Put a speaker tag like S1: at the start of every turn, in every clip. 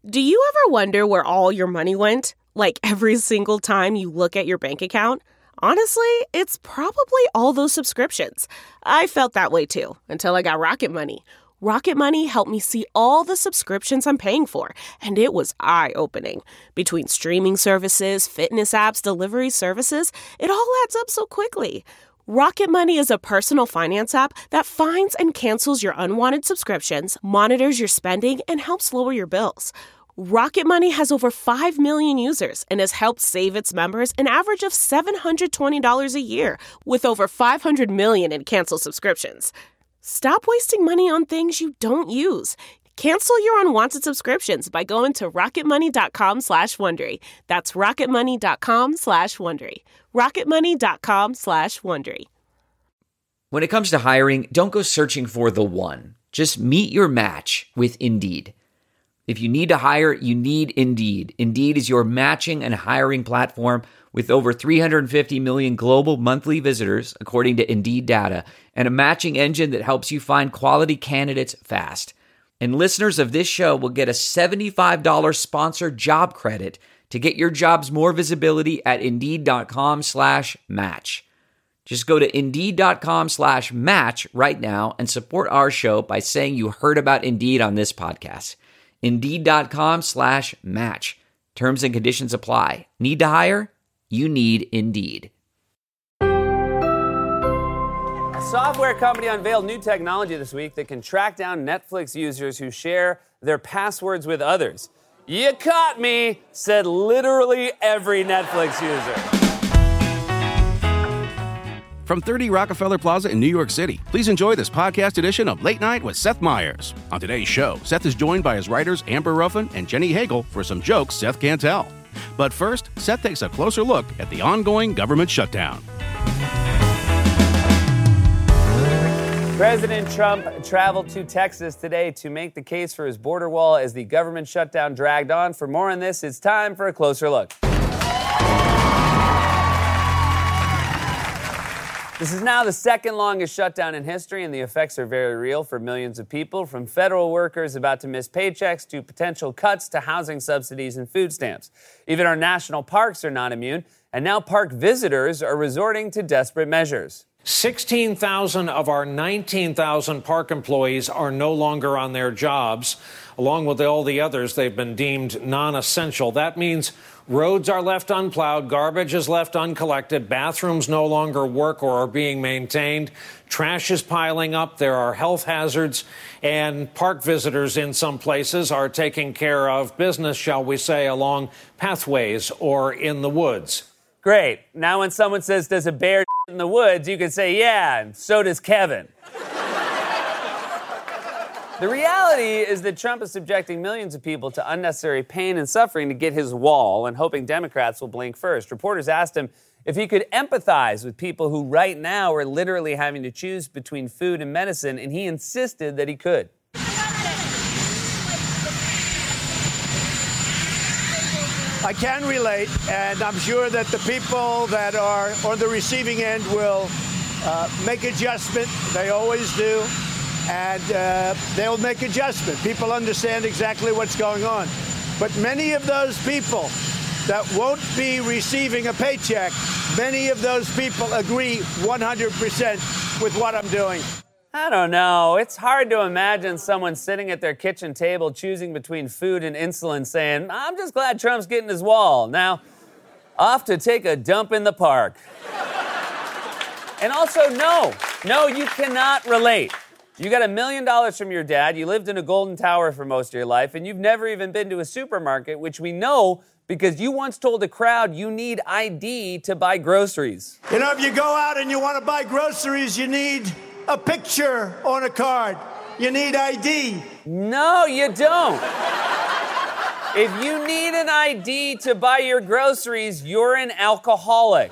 S1: Do you ever wonder where all your money went? Like every single time you look at your bank account? Honestly, it's probably all those subscriptions. I felt that way too, until I got Rocket Money. Rocket Money helped me see all the subscriptions I'm paying for, and it was eye-opening. Between streaming services, fitness apps, delivery services, it all adds up so quickly. Rocket Money is a personal finance app that finds and cancels your unwanted subscriptions, monitors your spending, and helps lower your bills. Rocket Money has over 5 million users and has helped save its members an average of $720 a year, with over 500 million in canceled subscriptions. Stop wasting money on things you don't use. Cancel your unwanted subscriptions by going to rocketmoney.com/Wondery. That's rocketmoney.com/Wondery. rocketmoney.com/Wondery.
S2: When it comes to hiring, don't go searching for the one. Just meet your match with Indeed. If you need to hire, you need Indeed. Indeed is your matching and hiring platform with over 350 million global monthly visitors, according to Indeed data, and a matching engine that helps you find quality candidates fast. And listeners of this show will get a $75 sponsored job credit to get your jobs more visibility at Indeed.com/match. Just go to Indeed.com/match right now and support our show by saying you heard about Indeed on this podcast. Indeed.com/match. Terms and conditions apply. Need to hire? You need Indeed.
S3: A software company unveiled new technology this week that can track down Netflix users who share their passwords with others. You caught me, said literally every Netflix user.
S4: From 30 Rockefeller Plaza in New York City, please enjoy this podcast edition of Late Night with Seth Meyers. On today's show, Seth is joined by his writers Amber Ruffin and Jenny Hagel for some jokes Seth can't tell. But first, Seth takes a closer look at the ongoing government shutdown.
S3: President Trump traveled to Texas today to make the case for his border wall as the government shutdown dragged on. For more on this, it's time for a closer look. This is now the second longest shutdown in history, and the effects are very real for millions of people, from federal workers about to miss paychecks to potential cuts to housing subsidies and food stamps. Even our national parks are not immune, and now park visitors are resorting to desperate measures.
S5: 16,000 of our 19,000 park employees are no longer on their jobs. Along with all the others, they've been deemed non-essential. That means roads are left unplowed, garbage is left uncollected, bathrooms no longer work or are being maintained, trash is piling up, there are health hazards, and park visitors in some places are taking care of business, shall we say, along pathways or in the woods.
S3: Great. Now when someone says, does a bear in the woods, you can say, yeah, and so does Kevin. The reality is that Trump is subjecting millions of people to unnecessary pain and suffering to get his wall and hoping Democrats will blink first. Reporters asked him if he could empathize with people who right now are literally having to choose between food and medicine, and he insisted that he could.
S6: I can relate, and I'm sure that the people that are on the receiving end will make adjustment. They always do. And they'll make adjustment. People understand exactly what's going on. But many of those people that won't be receiving a paycheck, many of those people agree 100% with what I'm doing.
S3: I don't know. It's hard to imagine someone sitting at their kitchen table choosing between food and insulin saying, I'm just glad Trump's getting his wall. Now, off to take a dump in the park. And also, no, you cannot relate. You got $1 million from your dad, you lived in a golden tower for most of your life, and you've never even been to a supermarket, which we know because you once told a crowd you need ID to buy groceries.
S6: You know, if you go out and you want to buy groceries, you need a picture on a card. You need ID.
S3: No, you don't. If you need an ID to buy your groceries, you're an alcoholic.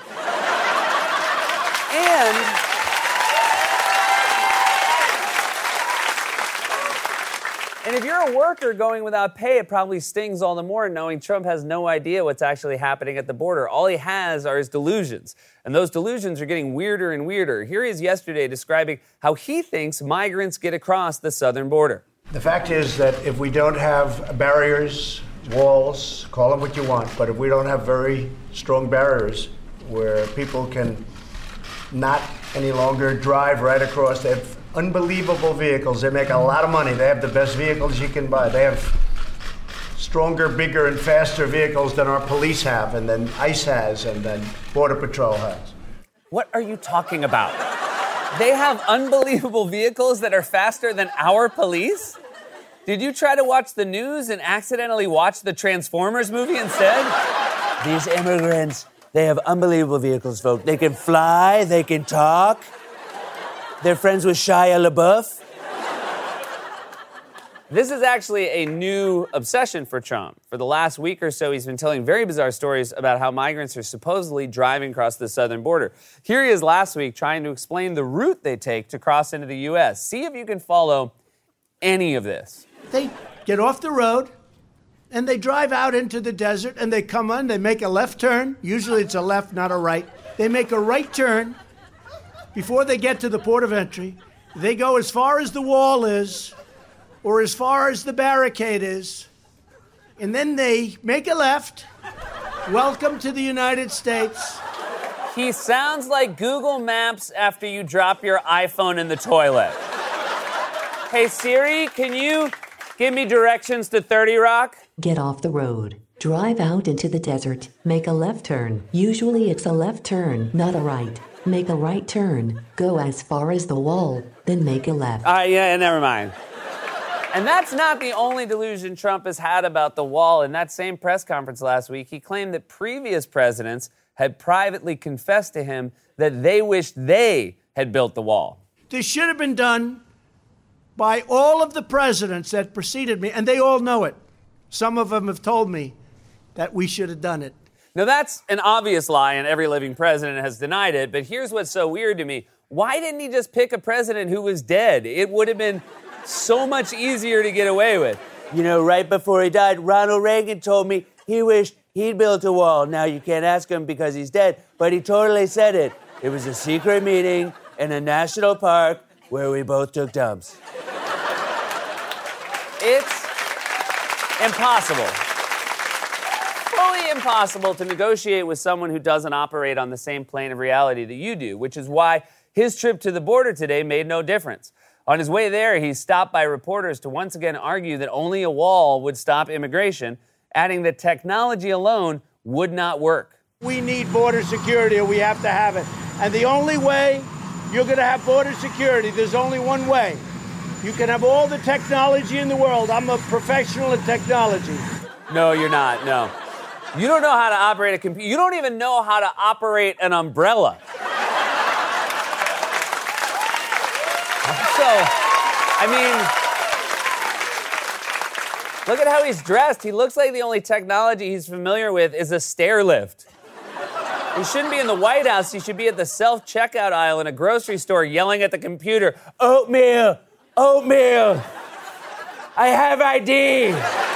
S3: And if you're a worker going without pay, it probably stings all the more knowing Trump has no idea what's actually happening at the border. All he has are his delusions. And those delusions are getting weirder and weirder. Here he is yesterday describing how he thinks migrants get across the southern border.
S6: The fact is that if we don't have barriers, walls, call them what you want, but if we don't have very strong barriers where people can not any longer drive right across, they have unbelievable vehicles. They make a lot of money. They have the best vehicles you can buy. They have stronger, bigger, and faster vehicles than our police have, and then ICE has, and then Border Patrol has.
S3: What are you talking about? They have unbelievable vehicles that are faster than our police? Did you try to watch the news and accidentally watch the Transformers movie instead? These immigrants, they have unbelievable vehicles, folks. They can fly, they can talk. They're friends with Shia LaBeouf. This is actually a new obsession for Trump. For the last week or so, he's been telling very bizarre stories about how migrants are supposedly driving across the southern border. Here he is last week trying to explain the route they take to cross into the U.S. See if you can follow any of this.
S6: They get off the road, and they drive out into the desert, and they come on, they make a left turn. Usually it's a left, not a right. They make a right turn before they get to the port of entry. They go as far as the wall is, or as far as the barricade is, and then they make a left. Welcome to the United States.
S3: He sounds like Google Maps after you drop your iPhone in the toilet. Hey Siri, can you give me directions to 30 Rock?
S7: Get off the road. Drive out into the desert. Make a left turn. Usually it's a left turn, not a right. Make a right turn. Go as far as the wall, then make a left.
S3: Yeah, never mind. And that's not the only delusion Trump has had about the wall. In that same press conference last week, he claimed that previous presidents had privately confessed to him that they wished they had built the wall.
S6: This should have been done by all of the presidents that preceded me, and they all know it. Some of them have told me that we should have done it.
S3: Now, that's an obvious lie, and every living president has denied it, but here's what's so weird to me. Why didn't he just pick a president who was dead? It would have been so much easier to get away with. You know, right before he died, Ronald Reagan told me he wished he'd built a wall. Now, you can't ask him because he's dead, but he totally said it. It was a secret meeting in a national park where we both took dumps. It's impossible. Fully impossible to negotiate with someone who doesn't operate on the same plane of reality that you do, which is why his trip to the border today made no difference. On his way there, he stopped by reporters to once again argue that only a wall would stop immigration, adding that technology alone would not work.
S6: We need border security, or we have to have it. And the only way you're going to have border security, there's only one way. You can have all the technology in the world. I'm a professional in technology.
S3: No, you're not. No. You don't know how to operate a computer. You don't even know how to operate an umbrella. So, I mean, look at how he's dressed. He looks like the only technology he's familiar with is a stair lift. He shouldn't be in the White House. He should be at the self-checkout aisle in a grocery store yelling at the computer, "Oatmeal, oatmeal, I have ID."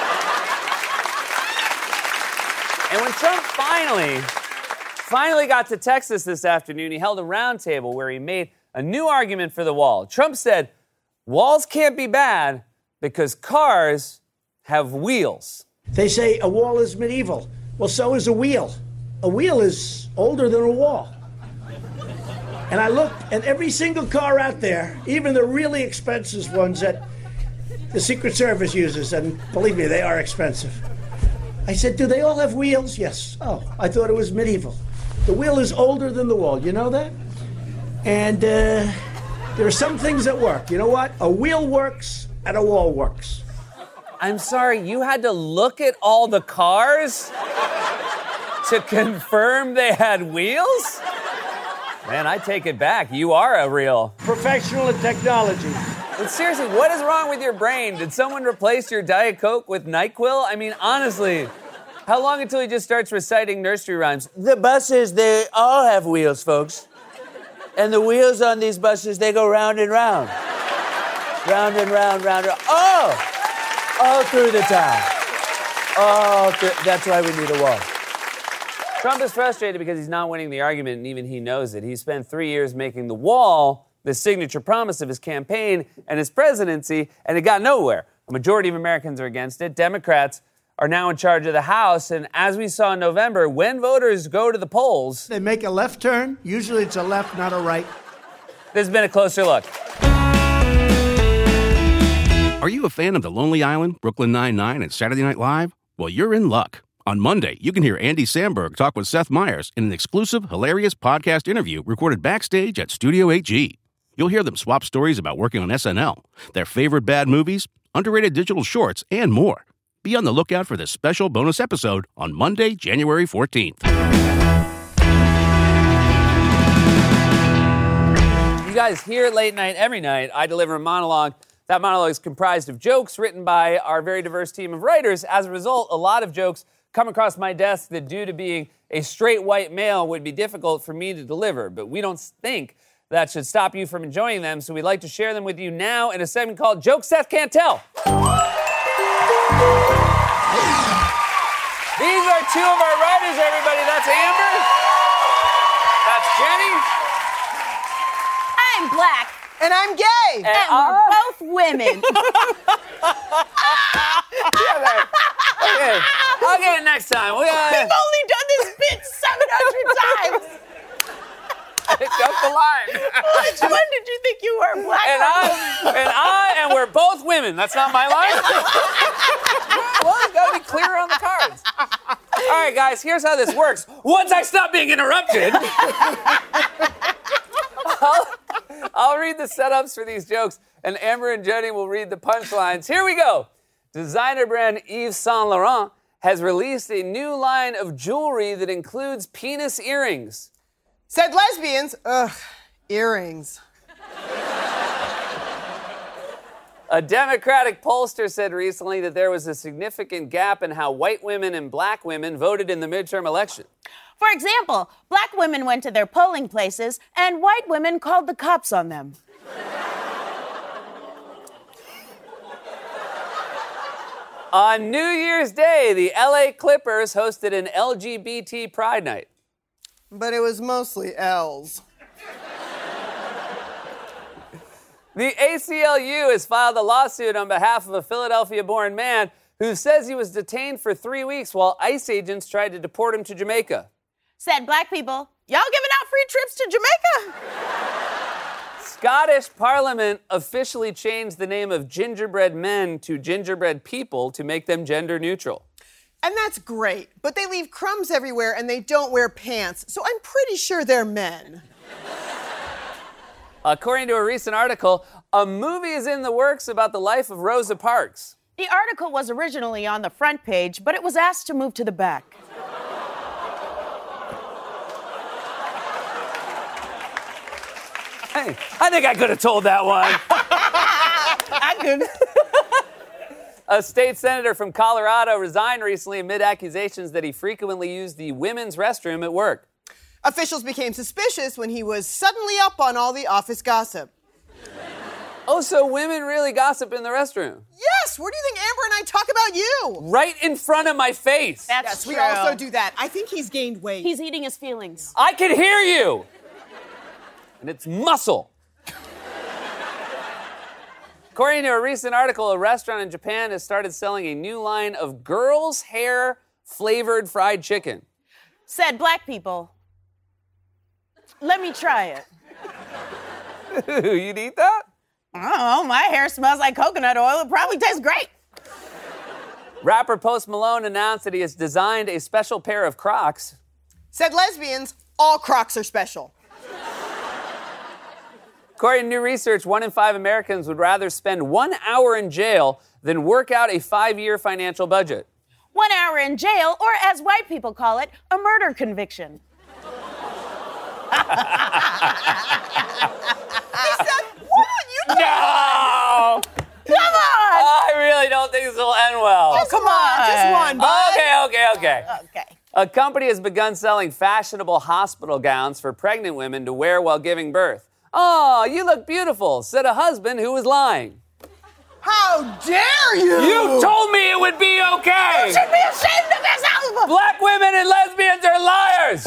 S3: And when Trump finally got to Texas this afternoon, he held a roundtable where he made a new argument for the wall. Trump said, walls can't be bad because cars have wheels.
S6: They say a wall is medieval. Well, so is a wheel. A wheel is older than a wall. And I looked at every single car out there, even the really expensive ones that the Secret Service uses, and believe me, they are expensive. I said, do they all have wheels? Yes. Oh, I thought it was medieval. The wheel is older than the wall. You know that? And there are some things that work. You know what? A wheel works and a wall works.
S3: I'm sorry, you had to look at all the cars to confirm they had wheels? Man, I take it back. You are a real
S6: professional in technology.
S3: But seriously, what is wrong with your brain? Did someone replace your Diet Coke with NyQuil? I mean, honestly, how long until he just starts reciting nursery rhymes? The buses, they all have wheels, folks. And the wheels on these buses, they go round and round. Round and round, round and round. Oh! All through the town. That's why we need a wall. Trump is frustrated because he's not winning the argument, and even he knows it. He spent 3 years making the wall the signature promise of his campaign and his presidency, and it got nowhere. A majority of Americans are against it. Democrats are now in charge of the House. And as we saw in November, when voters go to the polls,
S6: They make a left turn. Usually it's a left, not a right.
S3: this has been a closer look.
S4: Are you a fan of The Lonely Island, Brooklyn Nine-Nine, and Saturday Night Live? Well, you're in luck. On Monday, you can hear Andy Samberg talk with Seth Meyers in an exclusive, hilarious podcast interview recorded backstage at Studio 8G. You'll hear them swap stories about working on SNL, their favorite bad movies, underrated digital shorts, and more. Be on the lookout for this special bonus episode on Monday, January 14th.
S3: You guys hear late night every night, I deliver a monologue. That monologue is comprised of jokes written by our very diverse team of writers. As a result, a lot of jokes come across my desk that, due to being a straight white male, would be difficult for me to deliver. But we don't think that should stop you from enjoying them, so we'd like to share them with you now in a segment called Jokes Seth Can't Tell. These are two of our writers, everybody. That's Amber. That's Jenny.
S8: I'm black.
S9: And I'm gay.
S8: And we're both women.
S3: Okay, I'll get it next time.
S8: We've only done this bit 700 times.
S3: Picked up the line.
S8: Which one did you think you were, black?
S3: And we're both women. That's not my line. Well, you gotta be clear on the cards. All right, guys, here's how this works. Once I stop being interrupted, I'll read the setups for these jokes, and Amber and Jenny will read the punchlines. Here we go. Designer brand Yves Saint Laurent has released a new line of jewelry that includes penis earrings.
S9: Said lesbians, earrings.
S3: A Democratic pollster said recently that there was a significant gap in how white women and black women voted in the midterm election.
S8: For example, black women went to their polling places and white women called the cops on them.
S3: On New Year's Day, the LA Clippers hosted an LGBT Pride Night.
S9: But it was mostly L's.
S3: The ACLU has filed a lawsuit on behalf of a Philadelphia-born man who says he was detained for 3 weeks while ICE agents tried to deport him to Jamaica.
S8: Said black people, y'all giving out free trips to Jamaica?
S3: Scottish Parliament officially changed the name of gingerbread men to gingerbread people to make them gender neutral.
S9: And that's great, but they leave crumbs everywhere and they don't wear pants, so I'm pretty sure they're men.
S3: According to a recent article, a movie is in the works about the life of Rosa Parks.
S8: The article was originally on the front page, but it was asked to move to the back.
S3: Hey, I think I could have told that one.
S8: I could.
S3: A state senator from Colorado resigned recently amid accusations that he frequently used the women's restroom at work.
S9: Officials became suspicious when he was suddenly up on all the office gossip.
S3: Oh, so women really gossip in the restroom?
S9: Yes, where do you think Amber and I talk about you?
S3: Right in front of my face.
S8: That's
S9: We
S8: true.
S9: also do that. I think he's gained weight.
S8: He's eating his feelings.
S3: I can hear you. And it's muscle. According to a recent article, a restaurant in Japan has started selling a new line of girls' hair flavored fried chicken.
S8: Said black people, let me try it.
S3: You'd eat that?
S8: I don't know, my hair smells like coconut oil. It probably tastes great.
S3: Rapper Post Malone announced that he has designed a special pair of Crocs.
S9: Said lesbians, all Crocs are special.
S3: According to new research, 1 in 5 Americans would rather spend 1 hour in jail than work out a 5-year financial budget.
S8: 1 hour in jail, or as white people call it, a murder conviction.
S3: No!
S8: Come on!
S3: I really don't think this will end well.
S9: Oh, come on, just one, bud.
S3: Okay.
S8: Okay.
S3: A company has begun selling fashionable hospital gowns for pregnant women to wear while giving birth. Oh, you look beautiful, said a husband who was lying.
S9: How dare you?
S3: You told me it would be okay!
S8: You should be ashamed of yourself!
S3: Black women and lesbians are liars!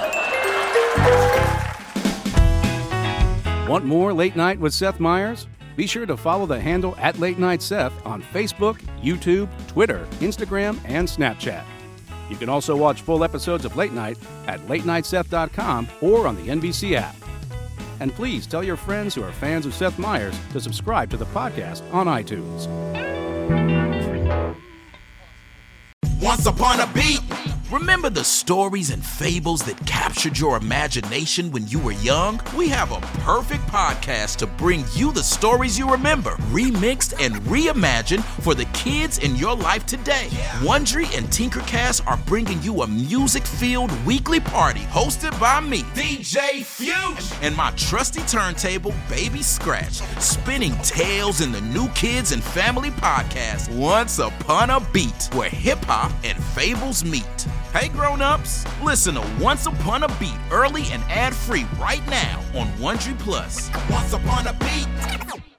S4: Want more Late Night with Seth Meyers? Be sure to follow the handle at Late Night Seth on Facebook, YouTube, Twitter, Instagram, and Snapchat. You can also watch full episodes of Late Night at latenightseth.com or on the NBC app. And please tell your friends who are fans of Seth Meyers to subscribe to the podcast on iTunes.
S10: Once Upon a Beat. Remember the stories and fables that captured your imagination when you were young? We have a perfect podcast to bring you the stories you remember, remixed and reimagined for the kids in your life today. Wondery and Tinkercast are bringing you a music-filled weekly party hosted by me, DJ Fusion, and my trusty turntable, Baby Scratch, spinning tales in the New Kids and Family podcast, Once Upon a Beat, where hip-hop and fables meet. Hey grown-ups, listen to Once Upon a Beat early and ad-free right now on Wondery Plus. Once Upon a Beat.